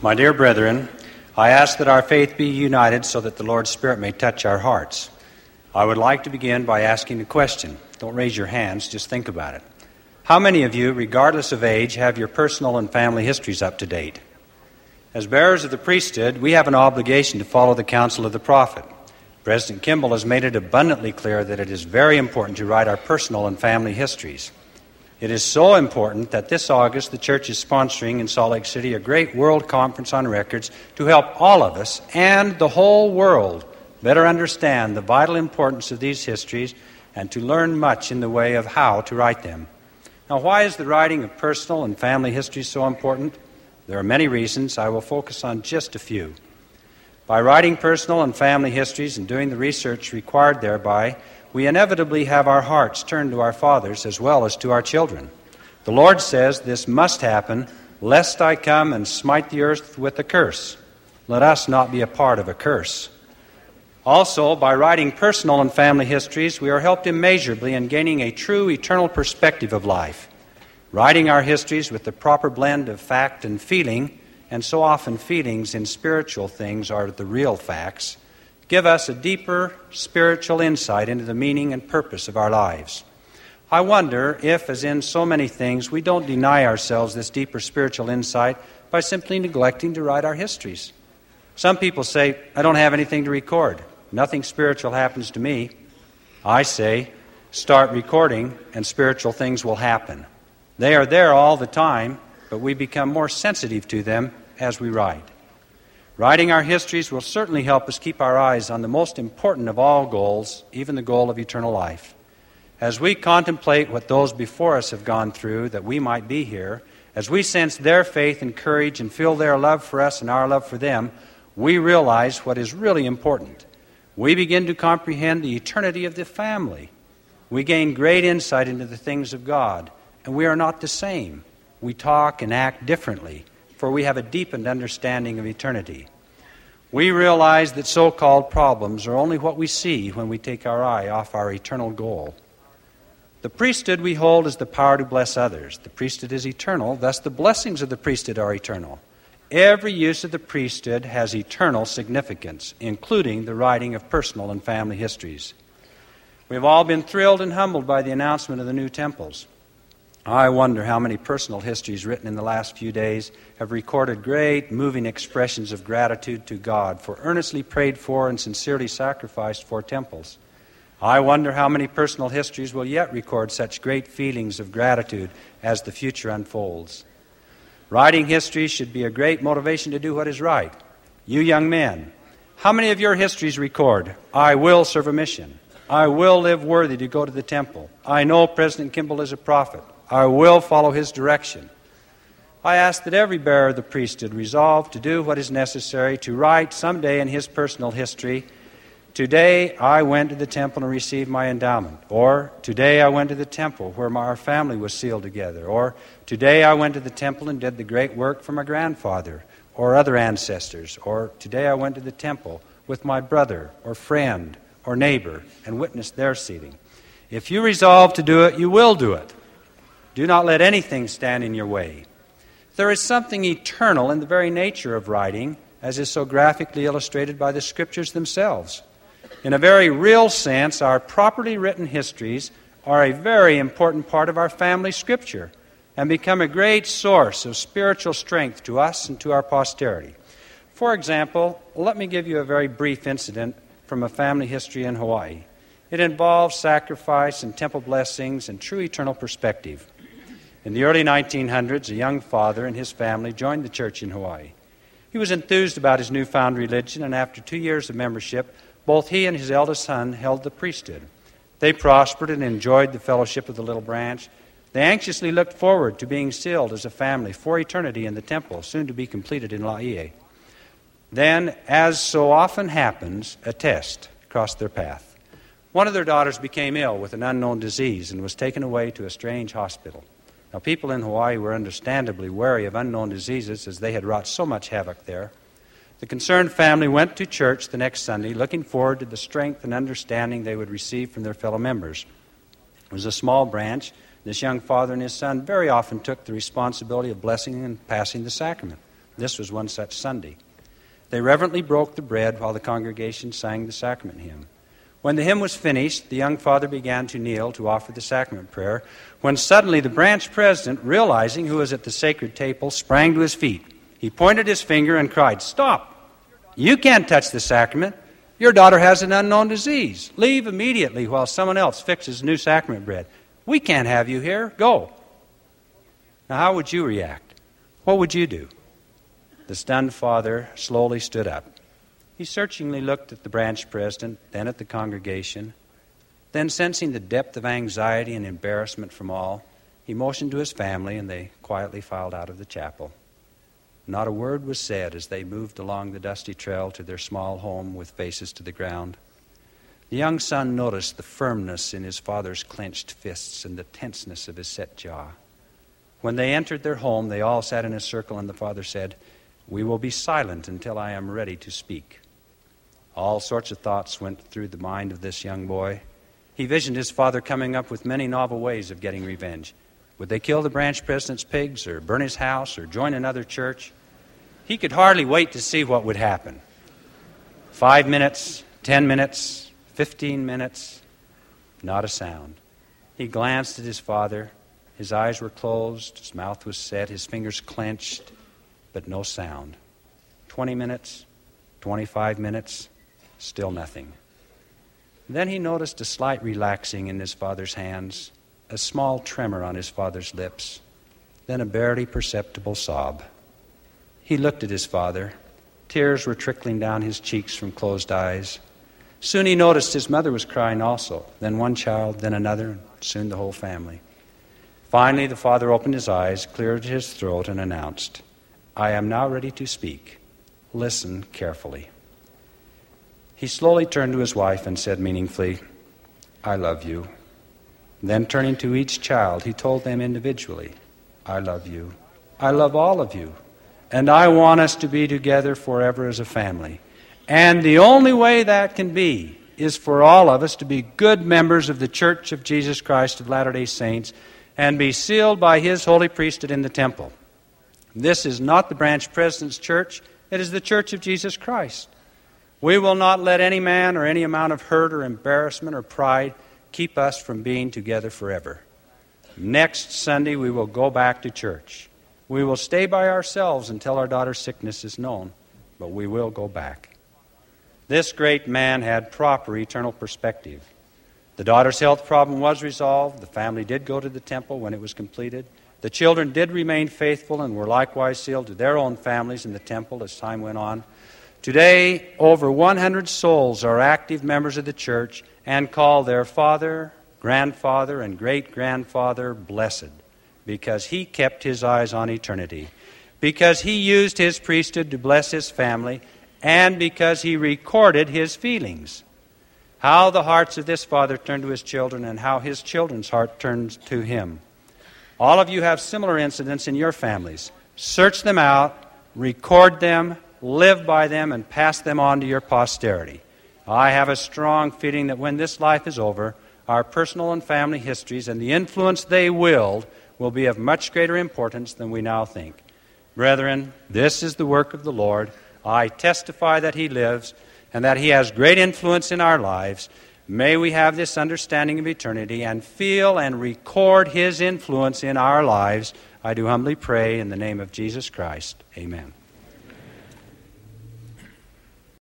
My dear brethren, I ask that our faith be united so that the Lord's Spirit may touch our hearts. I would like to begin by asking a question. Don't raise your hands, just think about it. How many of you, regardless of age, have your personal and family histories up to date? As bearers of the priesthood, we have an obligation to follow the counsel of the prophet. President Kimball has made it abundantly clear that it is very important to write our personal and family histories. It is so important that this August the Church is sponsoring in Salt Lake City a great World Conference on Records to help all of us and the whole world better understand the vital importance of these histories and to learn much in the way of how to write them. Now, why is the writing of personal and family histories so important? There are many reasons. I will focus on just a few. By writing personal and family histories and doing the research required thereby, we inevitably have our hearts turned to our fathers as well as to our children. The Lord says this must happen, lest I come and smite the earth with a curse. Let us not be a part of a curse. Also, by writing personal and family histories, we are helped immeasurably in gaining a true eternal perspective of life. Writing our histories with the proper blend of fact and feeling, and so often feelings in spiritual things are the real facts, give us a deeper spiritual insight into the meaning and purpose of our lives. I wonder if, as in so many things, we don't deny ourselves this deeper spiritual insight by simply neglecting to write our histories. Some people say, I don't have anything to record. Nothing spiritual happens to me. I say, start recording and spiritual things will happen. They are there all the time, but we become more sensitive to them as we write. Writing our histories will certainly help us keep our eyes on the most important of all goals, even the goal of eternal life. As we contemplate what those before us have gone through that we might be here, as we sense their faith and courage and feel their love for us and our love for them, we realize what is really important. We begin to comprehend the eternity of the family. We gain great insight into the things of God, and we are not the same. We talk and act differently, for we have a deepened understanding of eternity. We realize that so-called problems are only what we see when we take our eye off our eternal goal. The priesthood we hold is the power to bless others. The priesthood is eternal, thus the blessings of the priesthood are eternal. Every use of the priesthood has eternal significance, including the writing of personal and family histories. We've all been thrilled and humbled by the announcement of the new temples. I wonder how many personal histories written in the last few days have recorded great, moving expressions of gratitude to God for earnestly prayed for and sincerely sacrificed for temples. I wonder how many personal histories will yet record such great feelings of gratitude as the future unfolds. Writing history should be a great motivation to do what is right. You young men, how many of your histories record, I will serve a mission. I will live worthy to go to the temple. I know President Kimball is a prophet. I will follow his direction. I ask that every bearer of the priesthood resolve to do what is necessary to write someday in his personal history, today I went to the temple and received my endowment, or today I went to the temple where our family was sealed together, or today I went to the temple and did the great work for my grandfather or other ancestors, or today I went to the temple with my brother or friend or neighbor and witnessed their sealing. If you resolve to do it, you will do it. Do not let anything stand in your way. There is something eternal in the very nature of writing, as is so graphically illustrated by the Scriptures themselves. In a very real sense, our properly written histories are a very important part of our family Scripture and become a great source of spiritual strength to us and to our posterity. For example, let me give you a very brief incident from a family history in Hawaii. It involves sacrifice and temple blessings and true eternal perspective. In the early 1900s, a young father and his family joined the church in Hawaii. He was enthused about his newfound religion, and after 2 years of membership, both he and his eldest son held the priesthood. They prospered and enjoyed the fellowship of the little branch. They anxiously looked forward to being sealed as a family for eternity in the temple, soon to be completed in Laie. Then, as so often happens, a test crossed their path. One of their daughters became ill with an unknown disease and was taken away to a strange hospital. Now, people in Hawaii were understandably wary of unknown diseases as they had wrought so much havoc there. The concerned family went to church the next Sunday, looking forward to the strength and understanding they would receive from their fellow members. It was a small branch. This young father and his son very often took the responsibility of blessing and passing the sacrament. This was one such Sunday. They reverently broke the bread while the congregation sang the sacrament hymn. When the hymn was finished, the young father began to kneel to offer the sacrament prayer, when suddenly the branch president, realizing who was at the sacred table, sprang to his feet. He pointed his finger and cried, "Stop! You can't touch the sacrament. Your daughter has an unknown disease. Leave immediately while someone else fixes new sacrament bread. We can't have you here. Go." Now, how would you react? What would you do? The stunned father slowly stood up. He searchingly looked at the branch president, then at the congregation. Then, sensing the depth of anxiety and embarrassment from all, he motioned to his family, and they quietly filed out of the chapel. Not a word was said as they moved along the dusty trail to their small home with faces to the ground. The young son noticed the firmness in his father's clenched fists and the tenseness of his set jaw. When they entered their home, they all sat in a circle, and the father said, "We will be silent until I am ready to speak." All sorts of thoughts went through the mind of this young boy. He visioned his father coming up with many novel ways of getting revenge. Would they kill the branch president's pigs, or burn his house, or join another church? He could hardly wait to see what would happen. 5 minutes, 10 minutes, 15 minutes, not a sound. He glanced at his father. His eyes were closed, his mouth was set, his fingers clenched, but no sound. 20 minutes, 25 minutes, still nothing. Then he noticed a slight relaxing in his father's hands, a small tremor on his father's lips, then a barely perceptible sob. He looked at his father. Tears were trickling down his cheeks from closed eyes. Soon he noticed his mother was crying also, then one child, then another, and soon the whole family. Finally, the father opened his eyes, cleared his throat, and announced, "I am now ready to speak. Listen carefully." He slowly turned to his wife and said meaningfully, "I love you." Then turning to each child, he told them individually, "I love you. I love all of you. And I want us to be together forever as a family. And the only way that can be is for all of us to be good members of the Church of Jesus Christ of Latter-day Saints and be sealed by His holy priesthood in the temple. This is not the branch president's church. It is the Church of Jesus Christ. We will not let any man or any amount of hurt or embarrassment or pride keep us from being together forever. Next Sunday, we will go back to church. We will stay by ourselves until our daughter's sickness is known, but we will go back." This great man had proper eternal perspective. The daughter's health problem was resolved. The family did go to the temple when it was completed. The children did remain faithful and were likewise sealed to their own families in the temple as time went on. Today, over 100 souls are active members of the church and call their father, grandfather, and great-grandfather blessed, because he kept his eyes on eternity, because he used his priesthood to bless his family, and because he recorded his feelings. How the hearts of this father turned to his children, and how his children's heart turns to him. All of you have similar incidents in your families. Search them out, record them, live by them, and pass them on to your posterity. I have a strong feeling that when this life is over, our personal and family histories and the influence they will be of much greater importance than we now think. Brethren, this is the work of the Lord. I testify that He lives and that He has great influence in our lives. May we have this understanding of eternity and feel and record His influence in our lives. I do humbly pray in the name of Jesus Christ. Amen.